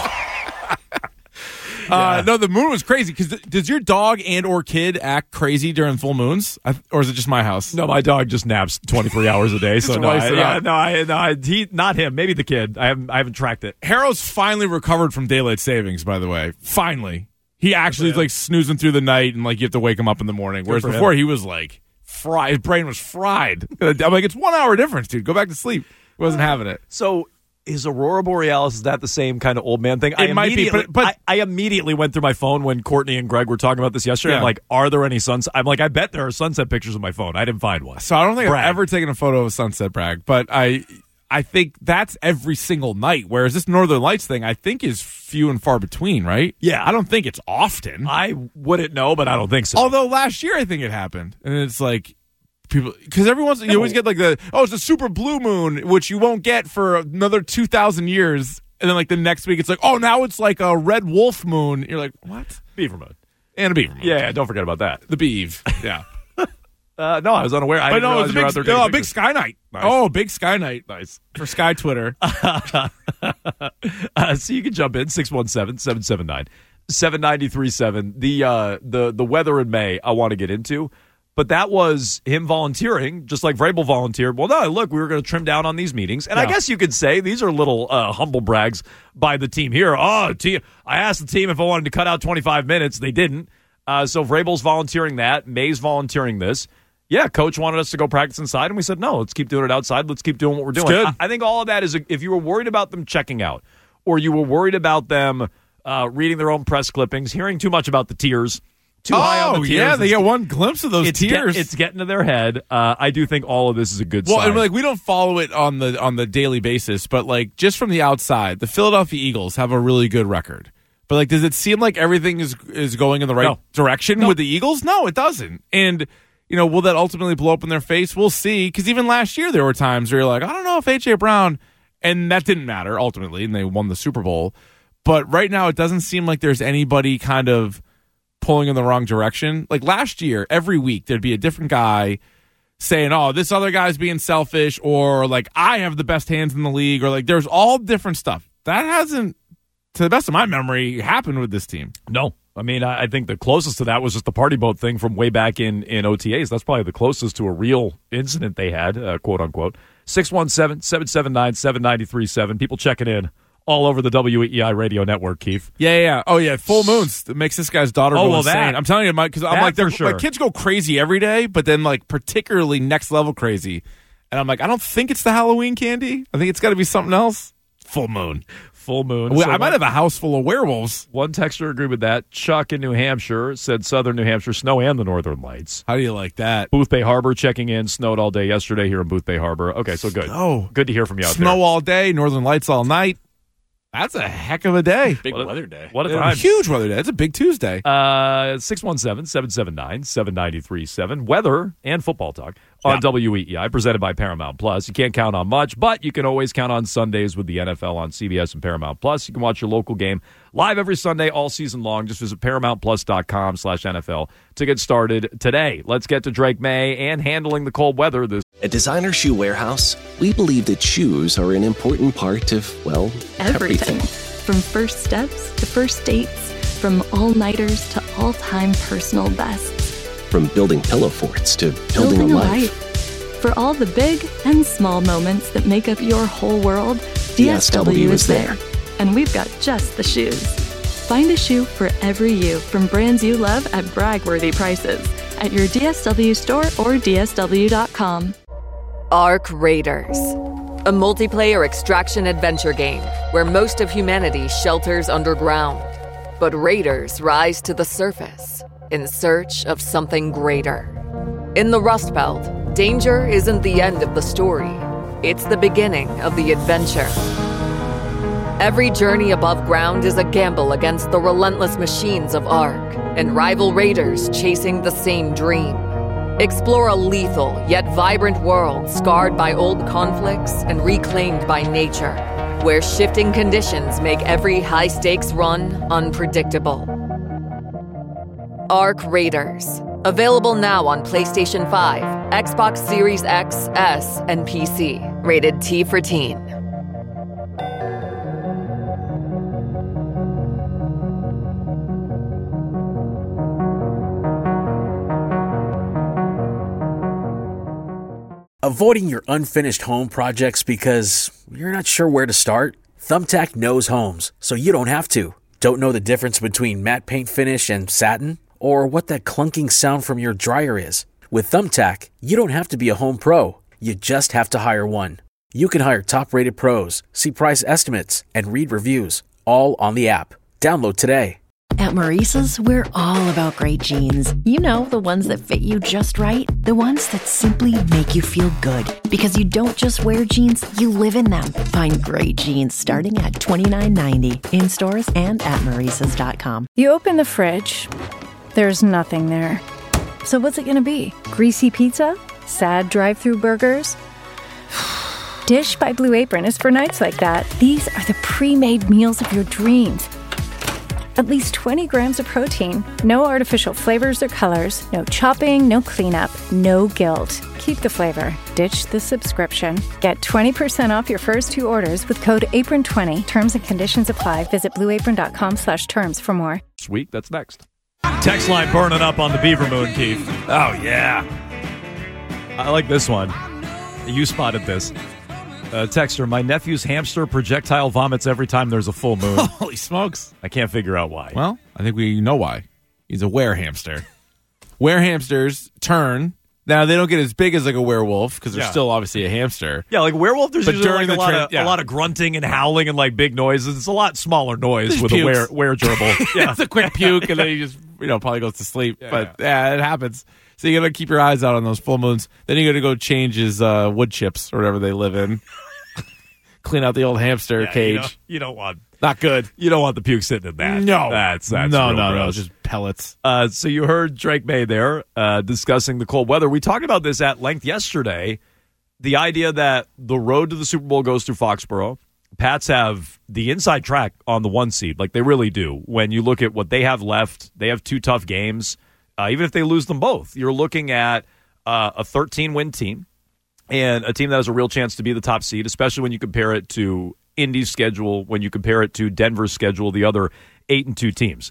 Uh, no, the moon was crazy. Because th- does your dog and or kid act crazy during full moons, I, or is it just my house? No, my dog just naps twenty-three hours a day. So Just no, wakes I, it yeah, up. no, I, no, I, he, not him. Maybe the kid. I haven't, I haven't tracked it. Harrow's finally recovered from daylight savings. By the way, finally, he actually is like snoozing through the night, and like you have to wake him up in the morning. Whereas for before him. he was like fried. His brain was fried. I'm like, it's one hour difference, dude. Go back to sleep. He wasn't having it. So Is Aurora Borealis, is that the same kind of old man thing? It I might be, immediately- but- but- I, I immediately went through my phone when Courtney and Greg were talking about this yesterday. Yeah. I'm like, are there any sunset? I'm like, I bet there are sunset pictures on my phone. I didn't find one. So I don't think Brag. I've ever taken a photo of a sunset, Bragg, but I I think that's every single night, whereas this Northern Lights thing I think is few and far between, right? Yeah. I don't think it's often. I wouldn't know, but I don't think so. Although last year I think it happened. And it's like people, because every once you always get like the, oh, it's a super blue moon, which you won't get for another two thousand years. And then like the next week it's like, oh, now it's like a red wolf moon. You're like, what? Beaver moon. And a beaver moon. Yeah, yeah, don't forget about that. The beeve. Yeah. Uh, no, I was unaware. I But didn't no, realize it's a you were big, out there taking no, a big pictures. sky night. Nice. Oh, big sky night. Nice. For Sky Twitter. uh, so you can jump in six one seven, seven seven nine, seven nine three seven. The uh, the the weather in May I want to get into, but that was him volunteering, just like Vrabel volunteered. Well, no, look, we were going to trim down on these meetings, and I Yeah. guess you could say these are little uh, humble brags by the team here. Oh, team, I asked the team if I wanted to cut out twenty-five minutes. They didn't. Uh, so Vrabel's volunteering that. May's volunteering this. Yeah, coach wanted us to go practice inside, and we said, no, let's keep doing it outside. Let's keep doing what we're doing. good. I, I think all of that is, a, if you were worried about them checking out, or you were worried about them uh, reading their own press clippings, hearing too much about the tiers, too oh, high on the tiers. yeah, they it's, get one glimpse of those it's get- tears. it's getting to their head. Uh, I do think all of this is a good well, sign. and like we don't follow it on the on the daily basis, but like just from the outside, the Philadelphia Eagles have a really good record. But like, does it seem like everything is is going in the right No. direction No. with the Eagles? No, it doesn't. And you know, will that ultimately blow up in their face? We'll see. Because even last year, there were times where you're like, I don't know if A J Brown, and that didn't matter ultimately, and they won the Super Bowl. But right now, it doesn't seem like there's anybody kind of pulling in the wrong direction. Like last year, every week there'd be a different guy saying, oh, this other guy's being selfish, or like, I have the best hands in the league, or like, there's all different stuff. That hasn't, to the best of my memory, happened with this team. No. I mean, I I think the closest to that was just the party boat thing from way back in, in O T As. That's probably the closest to a real incident they had, uh, quote unquote. six one seven, seven seven nine, seven nine three seven. People checking in all over the W E I radio network, Keith. Yeah, yeah, yeah. Oh, yeah. Full moons. It makes this guy's daughter Oh, go well, insane. that- I'm telling you, Mike, because I'm that like, they're, for sure. like, kids go crazy every day, but then, like, particularly next level crazy. And I'm like, I don't think it's the Halloween candy. I think it's got to be something else. Full moon. Full moon. Well, So I might one- have a house full of werewolves. One texter agreed with that. Chuck in New Hampshire said southern New Hampshire, snow and the northern lights. How do you like that? Booth Bay Harbor checking in. Snowed all day yesterday here in Booth Bay Harbor. Okay, so good. Oh, Good to hear from you out Snow there. all day, northern lights all night. That's a heck of a day. Big What a- weather day. What a A time. huge weather day. It's a big Tuesday. Uh, six one seven, seven seven nine, seven nine three seven. Weather and football talk on Yeah. W E E I, presented by Paramount Plus. You can't count on much, but you can always count on Sundays with the N F L on C B S and Paramount Plus. You can watch your local game live every Sunday all season long. Just visit paramountplus.com slash NFL to get started today. Let's get to Drake May and handling the cold weather this At Designer Shoe Warehouse, we believe that shoes are an important part of, well, Everything. everything. From first steps to first dates, from all-nighters to all-time personal bests. From building pillow forts to building, a life. For all the big and small moments that make up your whole world, D S W is there. And we've got just the shoes. Find a shoe for every you from brands you love at brag-worthy prices at your D S W store or D S W dot com. Ark Raiders, a multiplayer extraction adventure game where most of humanity shelters underground. But raiders rise to the surface in search of something greater. In the Rust Belt, danger isn't the end of the story. It's the beginning of the adventure. Every journey above ground is a gamble against the relentless machines of Ark and rival raiders chasing the same dream. Explore a lethal yet vibrant world scarred by old conflicts and reclaimed by nature, where shifting conditions make every high-stakes run unpredictable. Ark Raiders. Available now on PlayStation five, Xbox Series X, S, and P C. Rated T for Teen. Avoiding your unfinished home projects because you're not sure where to start? Thumbtack knows homes, so you don't have to. Don't know the difference between matte paint finish and satin? Or what that clunking sound from your dryer is? With Thumbtack, you don't have to be a home pro. You just have to hire one. You can hire top-rated pros, see price estimates, and read reviews, all on the app. Download today. At Maurice's, we're all about great jeans. You know, the ones that fit you just right. The ones that simply make you feel good. Because you don't just wear jeans, you live in them. Find great jeans starting at twenty-nine ninety in stores and at maurices dot com. You open the fridge, there's nothing there. So what's it gonna be? Greasy pizza? Sad drive-thru burgers? Dish by Blue Apron is for nights like that. These are the pre-made meals of your dreams. At least twenty grams of protein, no artificial flavors or colors, no chopping, no cleanup, no guilt. Keep the flavor, ditch the subscription. Get twenty percent off your first two orders with code apron twenty. Terms and conditions apply. Visit blue apron dot com slash terms for more. Sweet, that's next. Text line burning up on the Beaver Moon, Keith. Oh, yeah. I like this one. You spotted this. Uh, texter, my nephew's hamster projectile vomits every time there's a full moon. Holy smokes. I can't figure out why. Well, I think we know why. He's a were hamster. Were hamsters turn. Now, they don't get as big as like a werewolf because they're Yeah. still obviously a hamster. Yeah, like werewolf, there's But usually during like a, the lot tra- of, yeah. a lot of grunting and howling and like big noises. It's a lot smaller noise Just with pukes. a were, were gerbil. Yeah. It's a quick puke and then he just, you know, probably goes to sleep. Yeah, but yeah. it happens. So you got to keep your eyes out on those full moons. Then you got to go change his uh, wood chips or whatever they live in. Clean out the old hamster Yeah, cage. You don't, you don't want Not good. you don't want the puke sitting in that. No. that's that's no, real no, no. gross. Just pellets. Uh, so you heard Drake May there uh, discussing the cold weather. We talked about this at length yesterday. The idea that the road to the Super Bowl goes through Foxborough. Pats have the inside track on the one seed, like they really do. When you look at what they have left, they have two tough games. Uh, even if they lose them both, you're looking at uh, a thirteen-win team and a team that has a real chance to be the top seed, especially when you compare it to Indy's schedule, when you compare it to Denver's schedule, the other eight and two teams.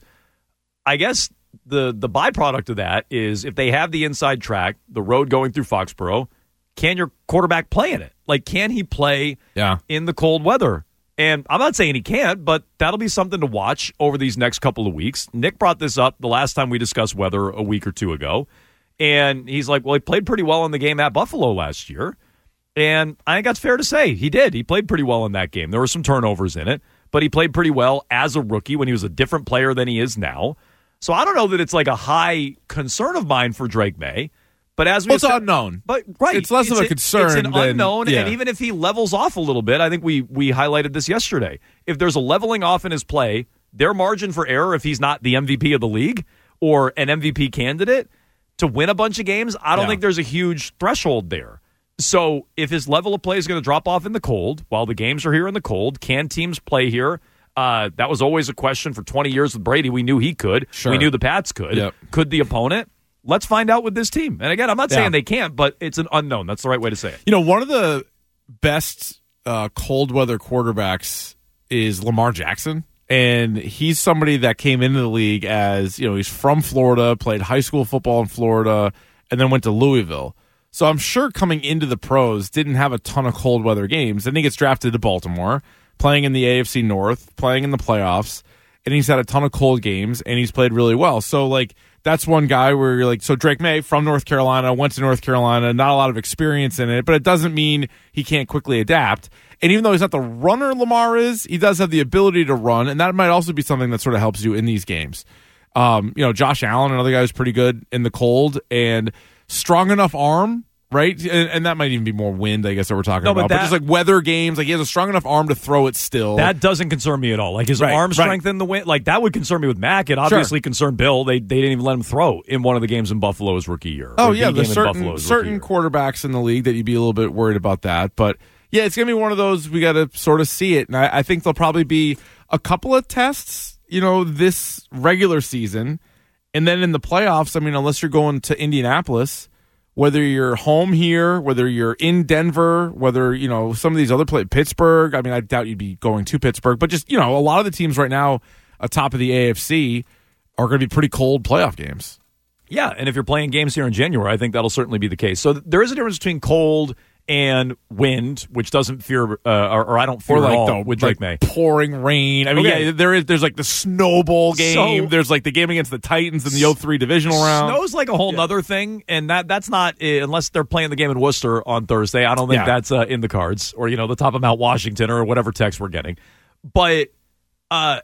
I guess the the byproduct of that is if they have the inside track, the road going through Foxborough, can your quarterback play in it? Like, can he play yeah. in the cold weather? And I'm not saying he can't, but that'll be something to watch over these next couple of weeks. Nick brought this up the last time we discussed weather a week or two ago. And he's like, well, he played pretty well in the game at Buffalo last year. And I think that's fair to say. He did. He played pretty well in that game. There were some turnovers in it, but he played pretty well as a rookie when he was a different player than he is now. So I don't know that it's like a high concern of mine for Drake May. But as we Well, it's said, unknown. But right, It's less of a concern It's an than- unknown, yeah. and even if he levels off a little bit, I think we we highlighted this yesterday. If there's a leveling off in his play, their margin for error, if he's not the M V P of the league or an M V P candidate to win a bunch of games, I don't Yeah. think there's a huge threshold there. So if his level of play is going to drop off in the cold while the games are here in the cold, can teams play here? Uh, that was always a question for twenty years with Brady. We knew he could. Sure. We knew the Pats could. Yep. Could the opponent? Let's find out with this team. And again, I'm not Yeah. saying they can't, but it's an unknown. That's the right way to say it. You know, one of the best uh, cold weather quarterbacks is Lamar Jackson. And he's somebody that came into the league as, you know, he's from Florida, played high school football in Florida, and then went to Louisville. So I'm sure coming into the pros didn't have a ton of cold weather games. Then he gets drafted to Baltimore, playing in the A F C North, playing in the playoffs, and he's had a ton of cold games, and he's played really well. So, like, that's one guy where you're like, so Drake May from North Carolina, went to North Carolina, not a lot of experience in it, but it doesn't mean he can't quickly adapt. And even though he's not the runner Lamar is, he does have the ability to run, and that might also be something that sort of helps you in these games. Um, you know, Josh Allen, another guy who's pretty good in the cold, and strong enough arm, right? And, and that might even be more wind, I guess, that we're talking No, but about. But, that- just like weather games, like he has a strong enough arm to throw it still. That doesn't concern me at all. Like his Right, arm right. strength in the wind, like that would concern me with Mac. It obviously concerned Bill. They they didn't even let him throw in one of the games in Buffalo his rookie year. Oh or yeah, the there's game in certain Buffalo his rookie certain year. quarterbacks in the league that you'd be a little bit worried about that. But yeah, it's gonna be one of those we got to sort of see it, and I, I think there'll probably be a couple of tests, you know, this regular season, and then in the playoffs. I mean, unless you're going to Indianapolis, whether you're home here, whether you're in Denver, whether, you know, some of these other places, Pittsburgh. I mean, I doubt you'd be going to Pittsburgh, but just, you know, a lot of the teams right now atop of the A F C are going to be pretty cold playoff games. Yeah, and if you're playing games here in January, I think that'll certainly be the case. So th- there is a difference between cold and wind, which doesn't fear, uh, or, or I don't fear or like at all the, with Drake like May. pouring rain. I mean, Okay. yeah, there is. There's like the snowball game. So- there's like the game against the Titans in the oh three divisional round. Snow's like a whole nother thing, and that that's not uh, unless they're playing the game in Worcester on Thursday. I don't think Yeah. that's uh, in the cards, or you know, the top of Mount Washington, or whatever text we're getting. But uh,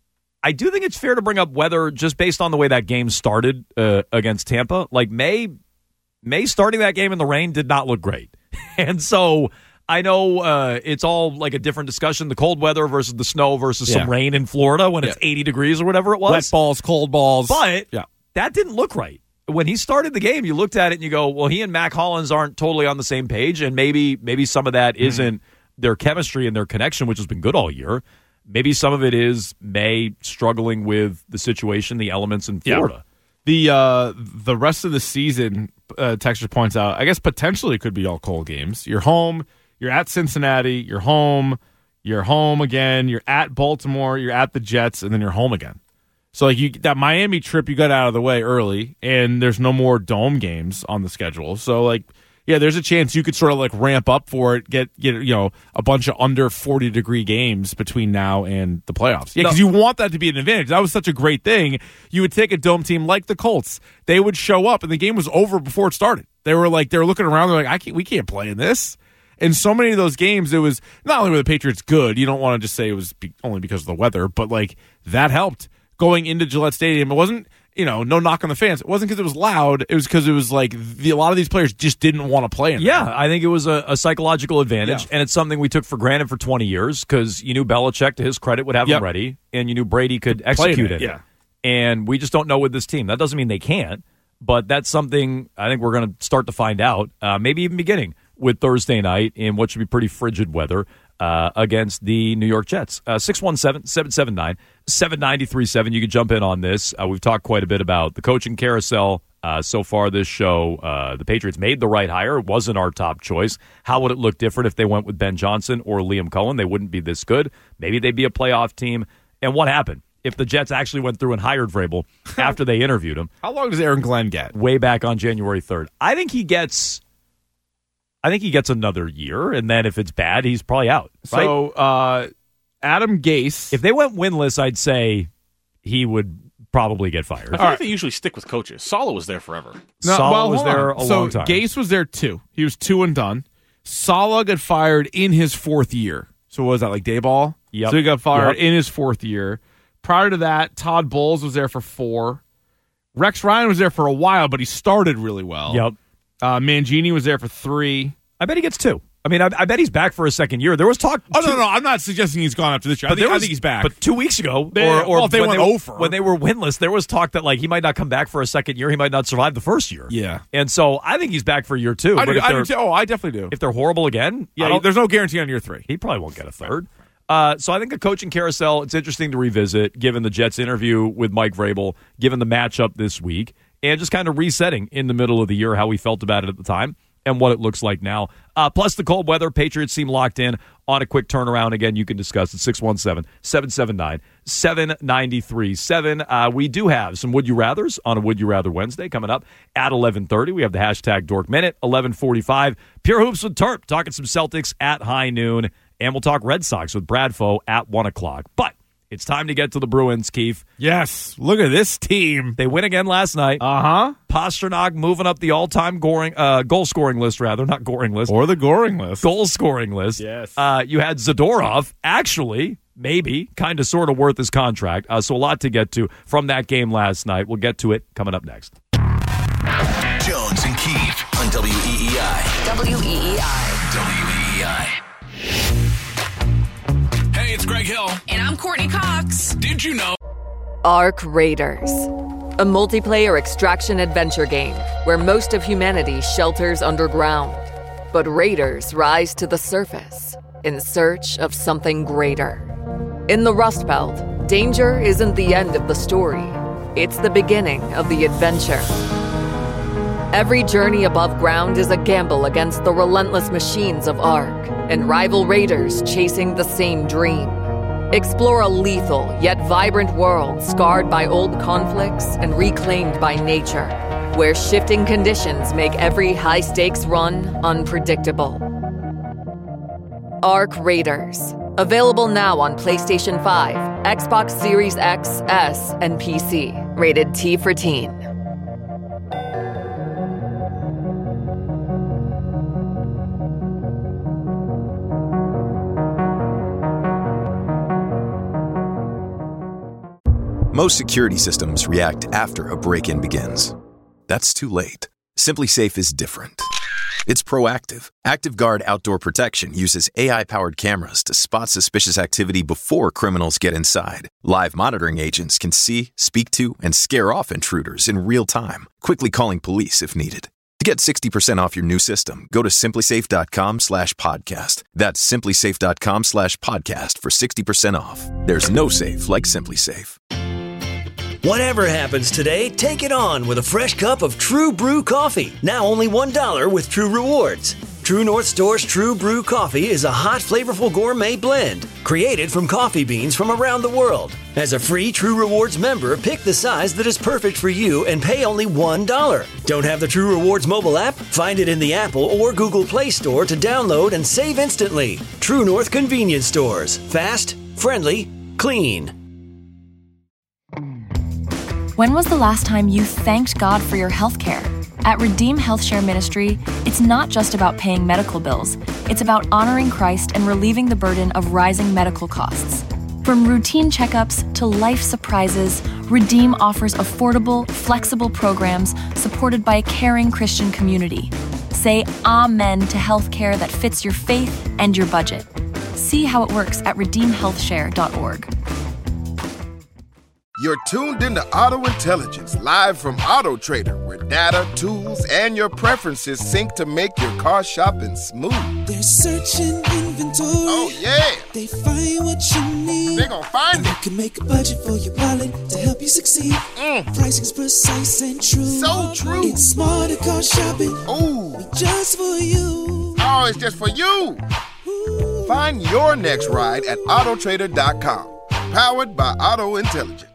I do think it's fair to bring up weather just based on the way that game started uh, against Tampa. Like May, May starting that game in the rain did not look great, and so. I know uh, it's all like a different discussion, the cold weather versus the snow versus Yeah. some rain in Florida when it's Yeah. eighty degrees or whatever it was. Wet balls, cold balls. But yeah. that didn't look right. When he started the game, you looked at it and you go, well, he and Mac Hollins aren't totally on the same page, and maybe maybe some of that Mm-hmm. isn't their chemistry and their connection, which has been good all year. Maybe some of it is May struggling with the situation, the elements in Yeah. Florida. The uh, the rest of the season, uh, Texture points out, I guess potentially it could be all cold games. You're home. You're at Cincinnati, you're home, you're home again, you're at Baltimore, you're at the Jets, and then you're home again. So like you that Miami trip you got out of the way early, and there's no more dome games on the schedule. So like yeah, there's a chance you could sort of like ramp up for it, get get you know a bunch of under forty degree games between now and the playoffs. Yeah, because you want that to be an advantage. That was such a great thing. You would take a dome team like the Colts, they would show up, and the game was over before it started. They were like they were looking around, they're like, I can't, we can't play in this. In so many of those games, it was not only were the Patriots good, you don't want to just say it was be, only because of the weather, but like that helped going into Gillette Stadium. It wasn't, you know, no knock on the fans. It wasn't because it was loud. It was because it was like the, a lot of these players just didn't want to play in Yeah, there. I think it was a, a psychological advantage, Yeah. and it's something we took for granted for twenty years because you knew Belichick, to his credit, would have Yep. him ready, and you knew Brady could Play in execute it, it. yeah. And we just don't know with this team. That doesn't mean they can't, but that's something I think we're going to start to find out, uh, maybe even beginning with Thursday night in what should be pretty frigid weather uh, against the New York Jets. Uh, six one seven, seven seven nine, seven nine three seven. You can jump in on this. Uh, we've talked quite a bit about the coaching carousel uh, so far this show. Uh, the Patriots made the right hire. It wasn't our top choice. How would it look different if they went with Ben Johnson or Liam Cohen? They wouldn't be this good. Maybe they'd be a playoff team. And what happened? If the Jets actually went through and hired Vrabel after they interviewed him. How long does Aaron Glenn get? Way back on January third. I think he gets I think he gets another year, and then if it's bad, he's probably out. Right? So uh, Adam Gase. If they went winless, I'd say he would probably get fired. I feel like they usually stick with coaches. Sala was there forever. No, Saleh well, was hold there on. a so long time. Gase was there too. He was two and done. Saleh got fired in his fourth year. So what was that, like Dayball? Yep. So he got fired Yep. in his fourth year. Prior to that, Todd Bowles was there for four. Rex Ryan was there for a while, but he started really well. Yep. Uh, Mangini was there for three. I bet he gets two. I mean, I, I bet he's back for a second year. There was talk. Oh, two, no, no, I'm not suggesting he's gone after this year. I But think, there I was- think he's back. But two weeks ago, They- or, or well, if they when went they, over. when they were winless, there was talk that like he might not come back for a second year. He might not survive the first year. Yeah. And so I think he's back for year two. I but do, if I they're- do too. Oh, I definitely do. if they're horrible again, I Yeah, don't- there's no guarantee on year three. he probably won't get a third. Uh, so I think a coaching carousel, it's interesting to revisit, given the Jets interview with Mike Vrabel, given the matchup this week, and just kind of resetting in the middle of the year how we felt about it at the time and what it looks like now. Uh, plus the cold weather, Patriots seem locked in on a quick turnaround. Again, you can discuss at six one seven, seven seven nine, seven nine three seven. Uh, we do have some Would You Rathers on a Would You Rather Wednesday coming up at eleven thirty. We have the hashtag Dork Minute, eleven forty-five. Pure Hoops with Terp, talking some Celtics at high noon. And we'll talk Red Sox with Brad Foe at one o'clock. But it's time to get to the Bruins, Keith. Yes. Look at this team. They win again last night. Uh-huh. Pasternak moving up the all-time goring, uh, goal-scoring list, rather. Not goring list. Or the goring list. Goal-scoring list. Yes. Uh, you had Zadorov, actually, maybe, kind of sort of worth his contract. Uh, so a lot to get to from that game last night. We'll get to it coming up next. Jones and Keith on W E E I. W E E I. W E E I. Hey, it's Greg Hill. And I'm Courtney Cox. Did you know? Ark Raiders, a multiplayer extraction adventure game where most of humanity shelters underground. But raiders rise to the surface in search of something greater. In the Rust Belt, danger isn't the end of the story. It's the beginning of the adventure. Every journey above ground is a gamble against the relentless machines of Ark and rival raiders chasing the same dream. Explore a lethal yet vibrant world scarred by old conflicts and reclaimed by nature, where shifting conditions make every high-stakes run unpredictable. Arc Raiders. Available now on PlayStation five, Xbox Series X, S, and P C. Rated T for Teen. Most security systems react after a break-in begins. That's too late. SimpliSafe is different. It's proactive. ActiveGuard Outdoor Protection uses A I-powered cameras to spot suspicious activity before criminals get inside. Live monitoring agents can see, speak to, and scare off intruders in real time, quickly calling police if needed. To get sixty percent off your new system, go to simplysafe.com slash podcast. That's simplysafe.com slash podcast for sixty percent off. There's no safe like SimpliSafe. Whatever happens today, take it on with a fresh cup of True Brew coffee. Now only one dollar with True Rewards. True North Store's True Brew coffee is a hot, flavorful gourmet blend created from coffee beans from around the world. As a free True Rewards member, pick the size that is perfect for you and pay only one dollar. Don't have the True Rewards mobile app? Find it in the Apple or Google Play Store to download and save instantly. True North Convenience Stores. Fast, friendly, clean. When was the last time you thanked God for your health care? At Redeem Health Share Ministry, it's not just about paying medical bills. It's about honoring Christ and relieving the burden of rising medical costs. From routine checkups to life surprises, Redeem offers affordable, flexible programs supported by a caring Christian community. Say amen to health care that fits your faith and your budget. See how it works at redeem health share dot org. You're tuned into Auto Intelligence, live from Auto Trader, where data, tools, and your preferences sync to make your car shopping smooth. They're searching inventory. Oh, yeah. They find what you need. They're gonna find and it. They can make a budget for your wallet to help you succeed. Mm. Pricing's precise and true. So true. It's smarter car shopping. Ooh. Just for you. Oh, it's just for you. Ooh. Find your next ride at auto trader dot com. Powered by Auto Intelligence.